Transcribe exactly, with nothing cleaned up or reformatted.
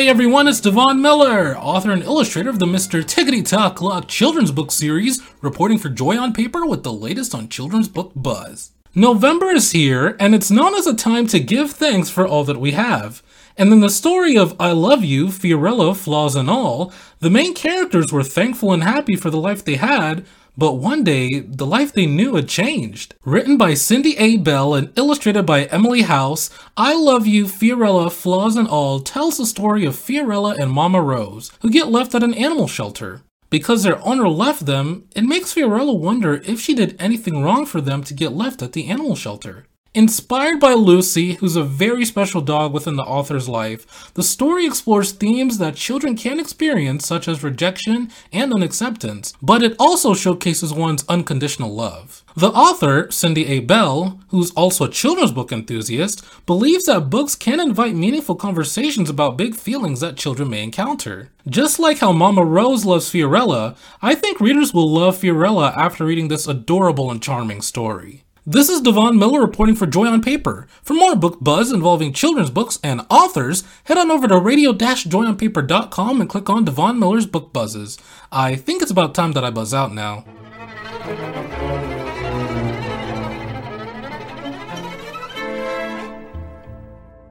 everyone, it's Devon Miller, author and illustrator of the Mister Tickety Tock Clock children's book series, reporting for Joy on Paper with the latest on children's book buzz. November is here, and it's known as a time to give thanks for all that we have. And in the story of I Love You, Fiorella, Flaws and All, the main characters were thankful and happy for the life they had, but one day, the life they knew had changed. Written by Cindy A. Bell and illustrated by Emily House, I Love You, Fiorella, Flaws and All tells the story of Fiorella and Mama Rose, who get left at an animal shelter. Because their owner left them, it makes Fiorella wonder if she did anything wrong for them to get left at the animal shelter. Inspired by Lucy, who's a very special dog within the author's life, the story explores themes that children can experience, such as rejection and unacceptance, but it also showcases one's unconditional love. The author, Cindy A. Bell, who's also a children's book enthusiast, believes that books can invite meaningful conversations about big feelings that children may encounter. Just like how Mama Rose loves Fiorella, I think readers will love Fiorella after reading this adorable and charming story. This is Devon Miller reporting for Joy on Paper. For more book buzz involving children's books and authors, head on over to radio dash joy on paper dot com and click on Devon Miller's Book Buzzes. I think it's about time that I buzz out now.